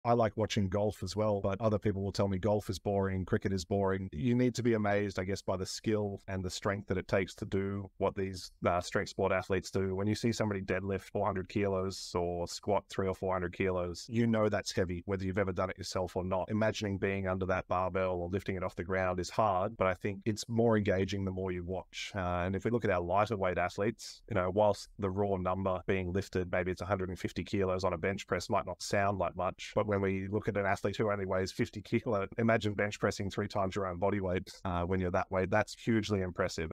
I like watching golf as well, but other people will tell me golf is boring, cricket is boring. You need to be amazed, I guess, by the skill and the strength that it takes to do what these strength sport athletes do. When you see somebody deadlift 400 kilos or squat 300 or 400 kilos, you know that's heavy, whether you've ever done it yourself or not. Imagining being under that barbell or lifting it off the ground is hard, but I think it's more engaging the more you watch. And if we look at our lighter weight athletes, whilst the raw number being lifted, maybe it's 150 kilos on a bench press, might not sound like much, but when we look at an athlete who only weighs 50 kilo, imagine bench pressing 3 times your own body weight when you're that weight. That's hugely impressive.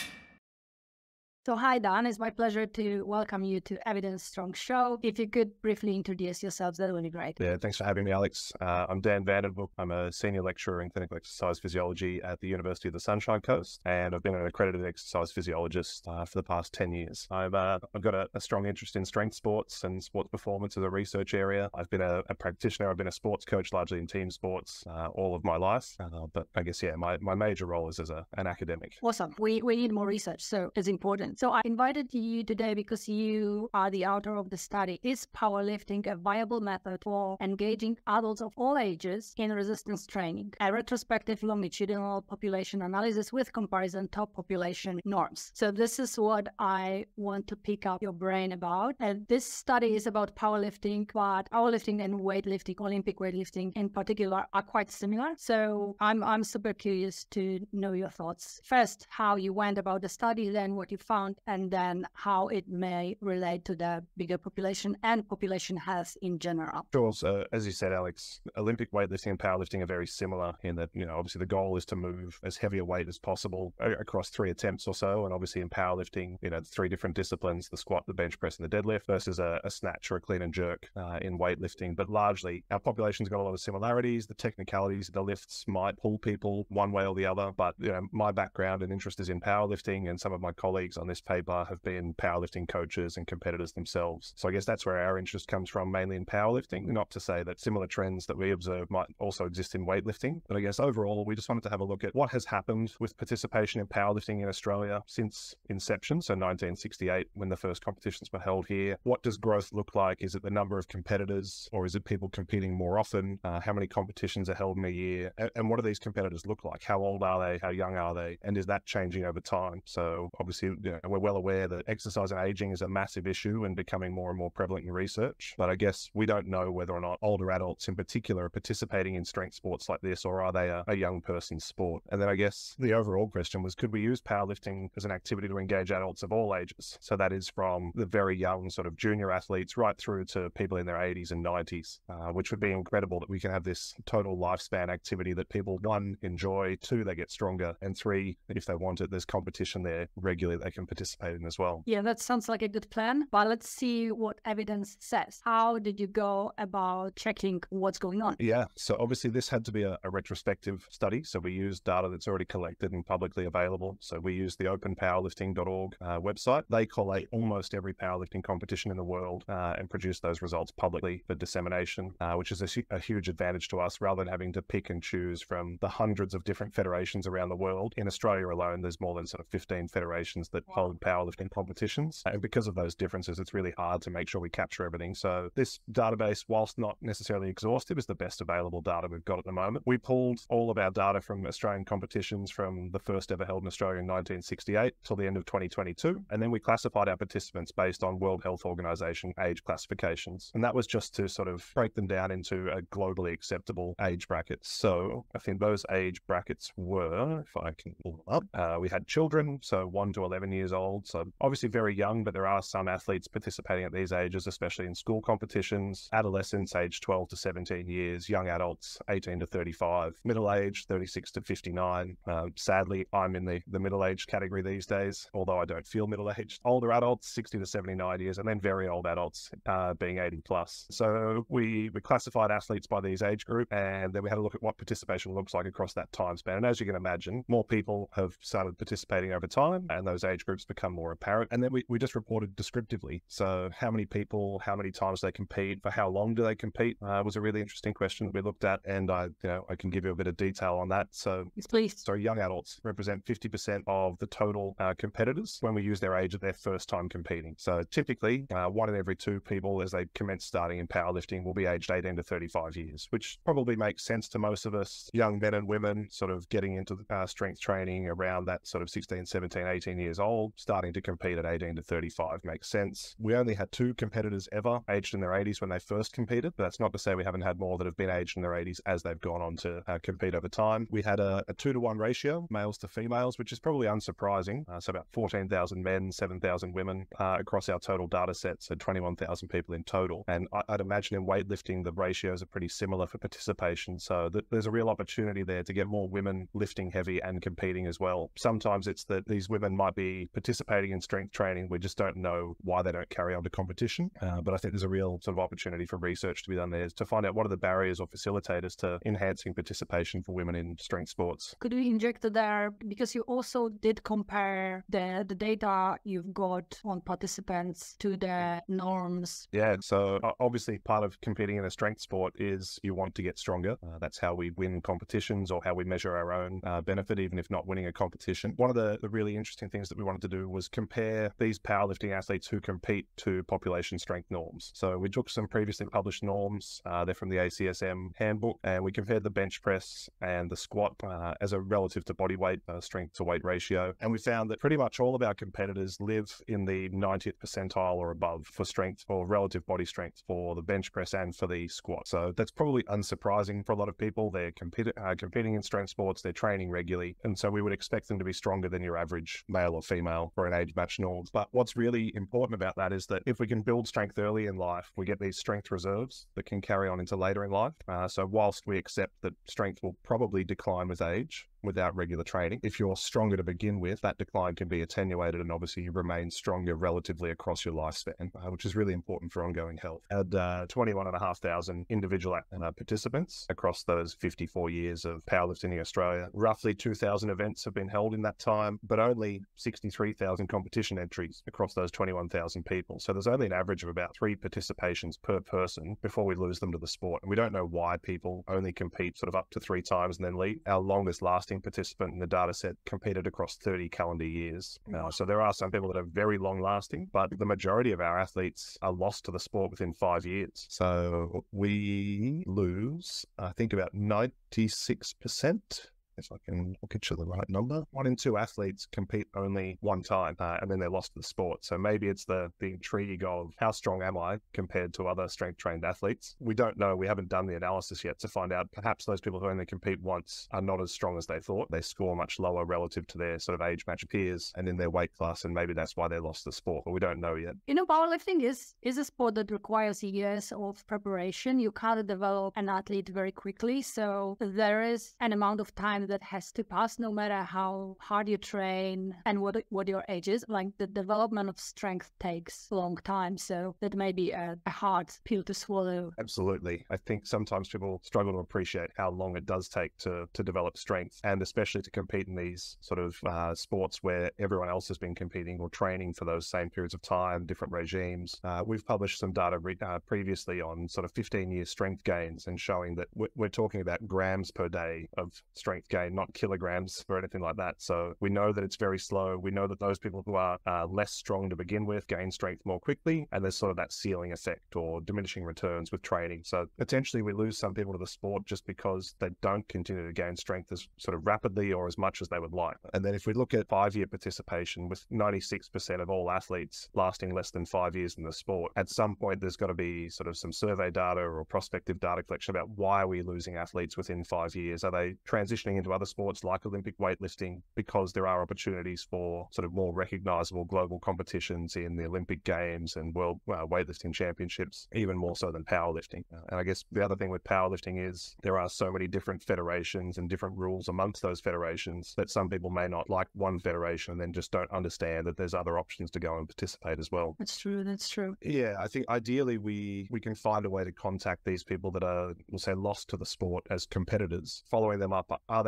So hi, Dan. It's my pleasure to welcome you to Evidence Strong Show. If you could briefly introduce yourselves, that would be great. Yeah, thanks for having me, Alex. I'm Dan Vandenbroek. I'm a senior lecturer in clinical exercise physiology at the University of the Sunshine Coast, and I've been an accredited exercise physiologist for the past 10 years. I've got a strong interest in strength sports and sports performance as a research area. I've been a practitioner. I've been a sports coach, largely in team sports, all of my life. But I guess, my major role is as an academic. Awesome. We need more research, so it's important. So I invited you today because you are the author of the study, Is Powerlifting a Viable Method for Engaging Adults of All Ages in Resistance Training? A retrospective longitudinal population analysis with comparison top population norms. So this is what I want to pick up your brain about. And this study is about powerlifting, but powerlifting and weightlifting, Olympic weightlifting in particular, are quite similar. So I'm super curious to know your thoughts. First, how you went about the study, then what you found, and then how it may relate to the bigger population and population health in general. Sure. So as you said, Alex, Olympic weightlifting and powerlifting are very similar in that, obviously the goal is to move as heavy a weight as possible across 3 attempts or so. And obviously in powerlifting, 3 different disciplines, the squat, the bench press, and the deadlift versus a snatch or a clean and jerk in weightlifting. But largely our population's got a lot of similarities. The technicalities of the lifts might pull people one way or the other. But, my background and interest is in powerlifting, and some of my colleagues on this paper have been powerlifting coaches and competitors themselves. So I guess that's where our interest comes from, mainly in powerlifting. Not to say that similar trends that we observe might also exist in weightlifting, but I guess overall we just wanted to have a look at what has happened with participation in powerlifting in Australia since inception, so 1968 when the first competitions were held here. What does growth look like? Is it the number of competitors, or is it people competing more often? How many competitions are held in a year? And what do these competitors look like? How old are they? How young are they? And is that changing over time? So obviously, we're well aware that exercise and aging is a massive issue and becoming more and more prevalent in research. But I guess we don't know whether or not older adults in particular are participating in strength sports like this, or are they a young person's sport? And then I guess the overall question was, could we use powerlifting as an activity to engage adults of all ages? So that is from the very young sort of junior athletes right through to people in their 80s and 90s, which would be incredible that we can have this total lifespan activity that people, 1, enjoy, 2, they get stronger, and 3, if they want it, there's competition there regularly they can participate in as well. Yeah, that sounds like a good plan, but let's see what evidence says. How did you go about checking what's going on? Yeah, so obviously this had to be a retrospective study. So we used data that's already collected and publicly available. So we used the openpowerlifting.org website. They collate almost every powerlifting competition in the world and produce those results publicly for dissemination, which is a huge advantage to us rather than having to pick and choose from the hundreds of different federations around the world. In Australia alone, there's more than sort of 15 federations that hold powerlifting competitions. And because of those differences, it's really hard to make sure we capture everything. So this database, whilst not necessarily exhaustive, is the best available data we've got at the moment. We pulled all of our data from Australian competitions from the first ever held in Australia in 1968 till the end of 2022. And then we classified our participants based on World Health Organization age classifications. And that was just to sort of break them down into a globally acceptable age bracket. So I think those age brackets were, if I can pull them up, we had children, so 1 to 11 years old. So obviously very young, but there are some athletes participating at these ages, especially in school competitions. Adolescents aged 12 to 17 years, young adults 18 to 35, middle age 36 to 59. Sadly, I'm in the middle-aged category these days, although I don't feel middle-aged. Older adults 60 to 79 years, and then very old adults being 80 plus. So we classified athletes by these age group, and then we had a look at what participation looks like across that time span. And as you can imagine, more people have started participating over time, and those age groups groups become more apparent. And then we just reported descriptively. So how many people, how many times they compete, for how long do they compete, was a really interesting question that we looked at. And I can give you a bit of detail on that. So, Yes, please. So young adults represent 50% of the total competitors when we use their age at their first time competing. So typically, 1 in every 2 people as they commence starting in powerlifting will be aged 18 to 35 years, which probably makes sense to most of us. Young men and women sort of getting into strength training around that sort of 16, 17, 18 years old, starting to compete at 18 to 35 makes sense. We only had 2 competitors ever aged in their 80s when they first competed, but that's not to say we haven't had more that have been aged in their 80s as they've gone on to compete over time. We had a 2-to-1 ratio, males to females, which is probably unsurprising. So about 14,000 men, 7,000 women across our total data set, so 21,000 people in total. And I'd imagine in weightlifting, the ratios are pretty similar for participation. So there's a real opportunity there to get more women lifting heavy and competing as well. Sometimes it's that these women might be participating in strength training. We just don't know why they don't carry on to competition. But I think there's a real sort of opportunity for research to be done there to find out what are the barriers or facilitators to enhancing participation for women in strength sports. Could we inject there, because you also did compare the data you've got on participants to the norms? Yeah, so obviously part of competing in a strength sport is you want to get stronger. That's how we win competitions or how we measure our own benefit, even if not winning a competition. One of the really interesting things that we wanted to do was compare these powerlifting athletes who compete to population strength norms. So we took some previously published norms, they're from the ACSM handbook, and we compared the bench press and the squat as a relative to body weight, strength to weight ratio. And we found that pretty much all of our competitors live in the 90th percentile or above for strength or relative body strength for the bench press and for the squat. So that's probably unsurprising for a lot of people. They're competing in strength sports, they're training regularly, and so we would expect them to be stronger than your average male or female for an age match norm. But what's really important about that is that if we can build strength early in life, we get these strength reserves that can carry on into later in life. So whilst we accept that strength will probably decline with age, without regular training, if you're stronger to begin with, that decline can be attenuated and obviously you remain stronger relatively across your lifespan, which is really important for ongoing health. Had 21,500 individual participants across those 54 years of powerlifting in Australia. Roughly 2,000 events have been held in that time, but only 63,000 competition entries across those 21,000 people. So there's only an average of about 3 participations per person before we lose them to the sport. And we don't know why people only compete sort of up to 3 times and then leave. Our longest lasting participant in the data set competed across 30 calendar years. So there are some people that are very long lasting, but the majority of our athletes are lost to the sport within 5 years. So we lose, I think, about 96%. If I can get you the right number. 1 in 2 athletes compete only one time and then they're lost to the sport. So maybe it's the intrigue of how strong am I compared to other strength trained athletes. We don't know. We haven't done the analysis yet to find out perhaps those people who only compete once are not as strong as they thought. They score much lower relative to their sort of age match peers and in their weight class, and maybe that's why they lost the sport, but we don't know yet. You know, powerlifting is a sport that requires years of preparation. You can't develop an athlete very quickly. So there is an amount of time that has to pass no matter how hard you train and what your age is. Like the development of strength takes a long time. So that may be a hard pill to swallow. Absolutely. I think sometimes people struggle to appreciate how long it does take to develop strength, and especially to compete in these sort of sports where everyone else has been competing or training for those same periods of time, different regimes. We've published some data previously on sort of 15-year strength gains and showing that we're talking about grams per day of strength gain, not kilograms or anything like that. So we know that it's very slow. We know that those people who are less strong to begin with gain strength more quickly, and there's sort of that ceiling effect or diminishing returns with training. So potentially we lose some people to the sport just because they don't continue to gain strength as sort of rapidly or as much as they would like. And then if we look at 5-year participation, with 96% of all athletes lasting less than 5 years in the sport, at some point there's got to be sort of some survey data or prospective data collection about why are we losing athletes within 5 years? Are they transitioning into other sports like Olympic weightlifting because there are opportunities for sort of more recognizable global competitions in the Olympic Games and World Weightlifting Championships, even more so than powerlifting? And I guess the other thing with powerlifting is there are so many different federations and different rules amongst those federations that some people may not like one federation and then just don't understand that there's other options to go and participate as well. That's true. That's true. Yeah, I think ideally we can find a way to contact these people that are, we'll say, lost to the sport as competitors, following them up. Are they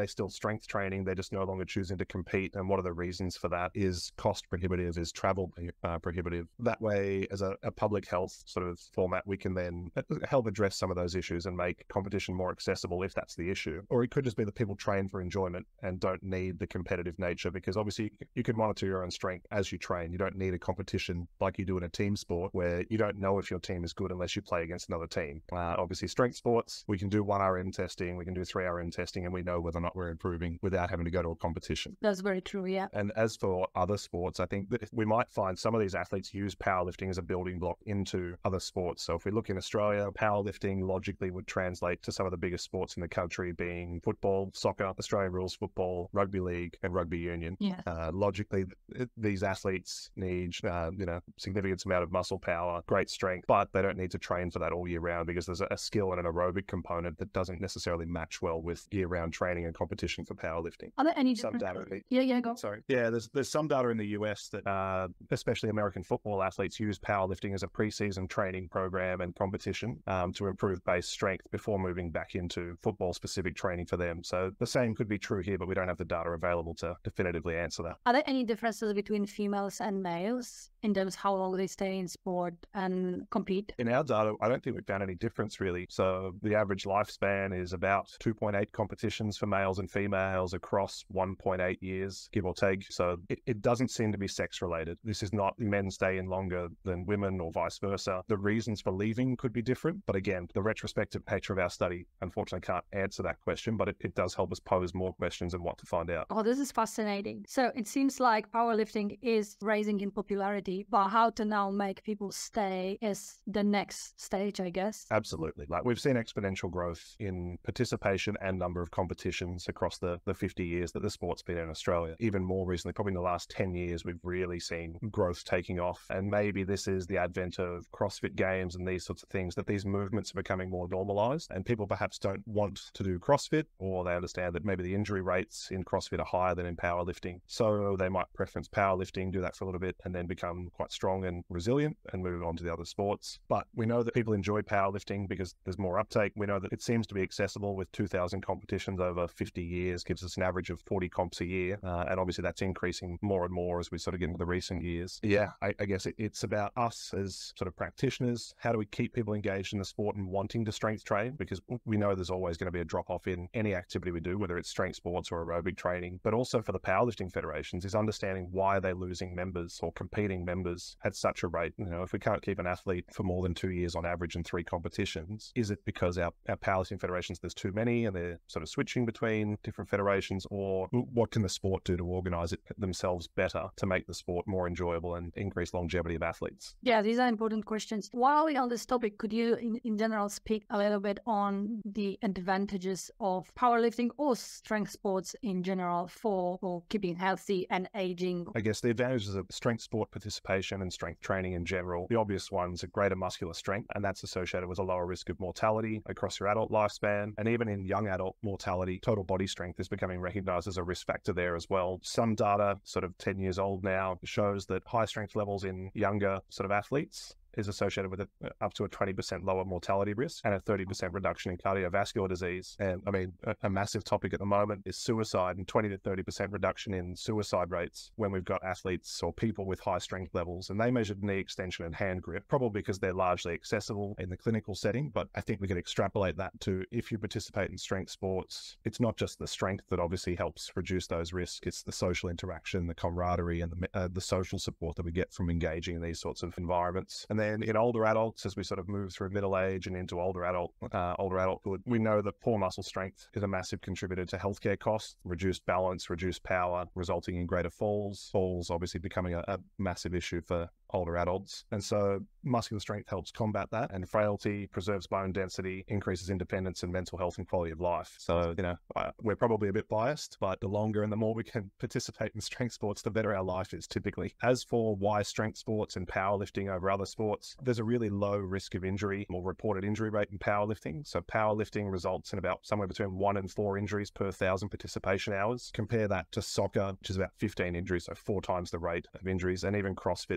they still strength training? They're just no longer choosing to compete. And what are the reasons for that? Is cost prohibitive? Is travel prohibitive? That way, as a public health sort of format, we can then help address some of those issues and make competition more accessible if that's the issue. Or it could just be that people train for enjoyment and don't need the competitive nature, because obviously you can monitor your own strength as you train. You don't need a competition like you do in a team sport where you don't know if your team is good unless you play against another team. Obviously, strength sports, we can do 1 RM testing, we can do 3 RM testing, and we know whether or not we're improving without having to go to a competition. That's very true, yeah. And as for other sports, I think that we might find some of these athletes use powerlifting as a building block into other sports. So if we look in Australia, powerlifting logically would translate to some of the biggest sports in the country, being football, soccer, Australian rules football, rugby league, and rugby union. Yeah. Logically, these athletes need, significant amount of muscle power, great strength, but they don't need to train for that all year round, because there's a skill and an aerobic component that doesn't necessarily match well with year-round training and competition for powerlifting. Are there any Some different... data. Yeah, go. Sorry. Yeah, there's some data in the US that especially American football athletes use powerlifting as a preseason training program and competition to improve base strength before moving back into football-specific training for them. So the same could be true here, but we don't have the data available to definitively answer that. Are there any differences between females and males in terms of how long they stay in sport and compete? In our data, I don't think we've found any difference really. So the average lifespan is about 2.8 competitions for males and females across 1.8 years, give or take. So it doesn't seem to be sex related. This is not men stay in longer than women or vice versa. The reasons for leaving could be different. But again, the retrospective nature of our study, unfortunately, can't answer that question, but it does help us pose more questions and what to find out. Oh, this is fascinating. So it seems like powerlifting is rising in popularity, but how to now make people stay is the next stage, I guess. Absolutely. Like we've seen exponential growth in participation and number of competitions across the 50 years that the sport's been in Australia. Even more recently, probably in the last 10 years, we've really seen growth taking off. And maybe this is the advent of CrossFit games and these sorts of things, that these movements are becoming more normalized, and people perhaps don't want to do CrossFit, or they understand that maybe the injury rates in CrossFit are higher than in powerlifting. So they might preference powerlifting, do that for a little bit, and then become quite strong and resilient and move on to the other sports. But we know that people enjoy powerlifting because there's more uptake. We know that it seems to be accessible with 2,000 competitions over 50 years, gives us an average of 40 comps a year. And obviously that's increasing more and more as we sort of get into the recent years. Yeah, I guess it's about us as sort of practitioners. How do we keep people engaged in the sport and wanting to strength train? Because we know there's always going to be a drop off in any activity we do, whether it's strength sports or aerobic training. But also for the powerlifting federations is understanding why they're losing members or competing members at such a rate. You know, if we can't keep an athlete for more than 2 years on average in 3 competitions, is it because our powerlifting federations, there's too many and they're sort of switching between different federations, or what can the sport do to organize it themselves better to make the sport more enjoyable and increase longevity of athletes? Yeah, these are important questions. While we're on this topic, could you in general speak a little bit on the advantages of powerlifting or strength sports in general for keeping healthy and aging? I guess the advantages of strength sport participation and strength training in general, the obvious ones are greater muscular strength, and that's associated with a lower risk of mortality across your adult lifespan. And even in young adult mortality, total body strength is becoming recognized as a risk factor there as well. Some data, sort of 10 years old now, shows that high strength levels in younger sort of athletes is associated with up to a 20% lower mortality risk and a 30% reduction in cardiovascular disease. And I mean, a massive topic at the moment is suicide, and 20 to 30% reduction in suicide rates when we've got athletes or people with high strength levels. And they measured knee extension and hand grip, probably because they're largely accessible in the clinical setting. But I think we can extrapolate that to if you participate in strength sports, it's not just the strength that obviously helps reduce those risks. It's the social interaction, the camaraderie, and the social support that we get from engaging in these sorts of environments. And then in older adults, as we sort of move through middle age and into older adulthood, we know that poor muscle strength is a massive contributor to healthcare costs, reduced balance, reduced power, resulting in greater falls. Falls obviously becoming a massive issue for older adults. And so muscular strength helps combat that, and frailty, preserves bone density, increases independence and mental health and quality of life. So, we're probably a bit biased, but the longer and the more we can participate in strength sports, the better our life is typically. As for why strength sports and powerlifting over other sports, there's a really low risk of injury or reported injury rate in powerlifting. So powerlifting results in about somewhere between 1 and 4 injuries per 1,000 participation hours. Compare that to soccer, which is about 15 injuries, so 4 times the rate of injuries, and even CrossFit at 9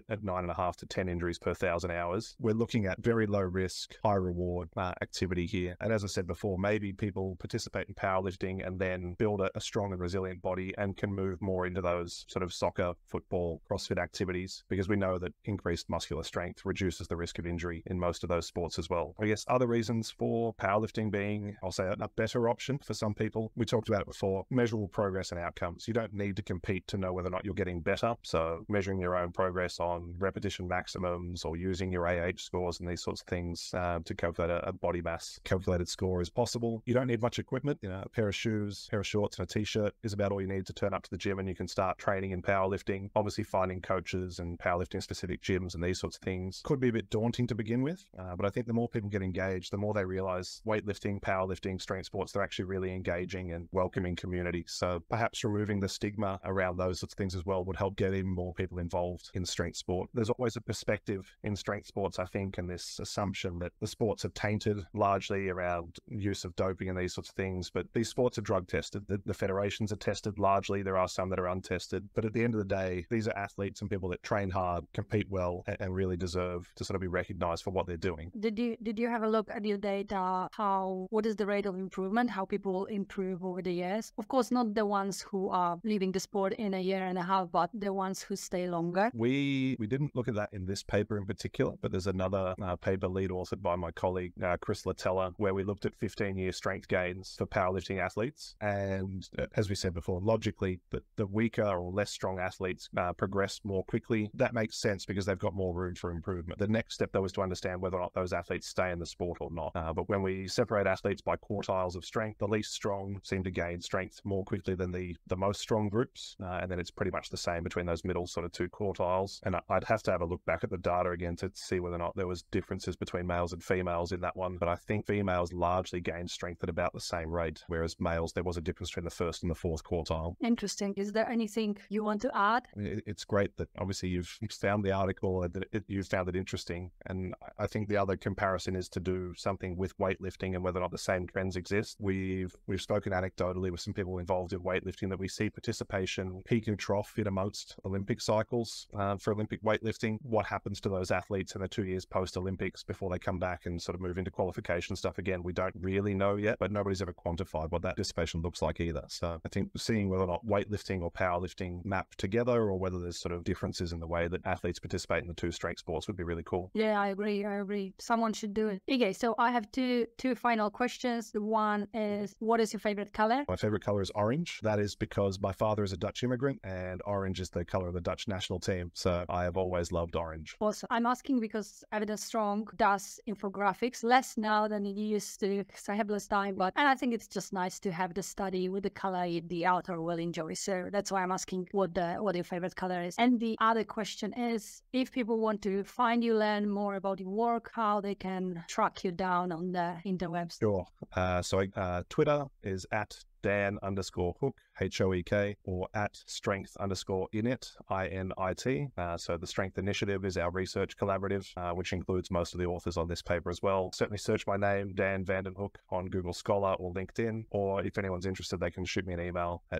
9.5 to 10 injuries per 1,000 hours. We're looking at very low risk, high reward activity here. And as I said before, maybe people participate in powerlifting and then build a strong and resilient body and can move more into those sort of soccer, football, CrossFit activities, because we know that increased muscular strength reduces the risk of injury in most of those sports as well. I guess other reasons for powerlifting being, I'll say, a better option for some people. We talked about it before, measurable progress and outcomes. You don't need to compete to know whether or not you're getting better. So measuring your own progress on repetition maximums or using your scores and these sorts of things to calculate a body mass calculated score is possible. You don't need much equipment. A pair of shoes, pair of shorts, and a t-shirt is about all you need to turn up to the gym, and you can start training in powerlifting. Obviously, finding coaches and powerlifting specific gyms and these sorts of things could be a bit daunting to begin with. But I think the more people get engaged, the more they realize weightlifting, powerlifting, strength sports, they're actually really engaging and welcoming communities. So perhaps removing the stigma around those sorts of things as well would help get even more people involved in strength sport. There's always a perspective in strength sports, I think, and this assumption that the sports are tainted largely around use of doping and these sorts of things. But these sports are drug tested. The federations are tested largely. There are some that are untested. But at the end of the day, these are athletes and people that train hard, compete well, and really deserve to sort of be recognized for what they're doing. Did you have a look at your data? What is the rate of improvement? How people improve over the years? Of course, not the ones who are leaving the sport in a year and a half, but the ones who stay longer. We didn't look at that in this paper in particular, but there's another paper lead authored by my colleague, Chris Latella, where we looked at 15-year strength gains for powerlifting athletes. And as we said before, logically, the weaker or less strong athletes progress more quickly. That makes sense because they've got more room for improvement. The next step, though, is to understand whether or not those athletes stay in the sport or not. But when we separate athletes by quartiles of strength, the least strong seem to gain strength more quickly than the most strong groups. And then it's pretty much the same between those middle sort of two quartiles. And I'd have to have a look back at the data again to see whether or not there was differences between males and females in that one. But I think females largely gain strength at about the same rate, whereas males, there was a difference between the first and the fourth quartile. Interesting. Is there anything you want to add? It's great that obviously you've found the article and that you found it interesting. And I think the other comparison is to do something with weightlifting and whether or not the same trends exist. We've spoken anecdotally with some people involved in weightlifting that we see participation peak and trough in amongst Olympic cycles for Olympic weightlifting. What happens to those athletes in the 2 years post-Olympics before they come back and sort of move into qualification stuff again? We don't really know yet, but nobody's ever quantified what that participation looks like either. So I think seeing whether or not weightlifting or powerlifting map together or whether there's sort of differences in the way that athletes participate in the two strength sports would be really cool. Yeah, I agree. Someone should do it. Okay, so I have two final questions. The one is, what is your favorite color? My favorite color is orange. That is because my father is a Dutch immigrant and orange is the color of the Dutch national team. So I have always loved orange. Awesome. I'm asking because Evidence Strong does infographics less now than it used to because I have less time, and I think it's just nice to have the study with the color the author will enjoy. So that's why I'm asking what your favorite color is. And the other question is, if people want to find you, learn more about your work, how they can track you down on the interwebs. Sure. So Twitter is at Dan_Hoek, Hoek, or at strength_init, INIT. So the Strength Initiative is our research collaborative, which includes most of the authors on this paper as well. Certainly search my name, Dan Vandenhoek, on Google Scholar or LinkedIn, or if anyone's interested, they can shoot me an email at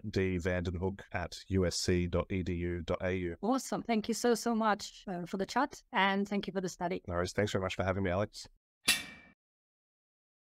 dvandenhoek@usc.edu.au. Awesome. Thank you so much for the chat, and thank you for the study. No worries. Thanks very much for having me, Alex.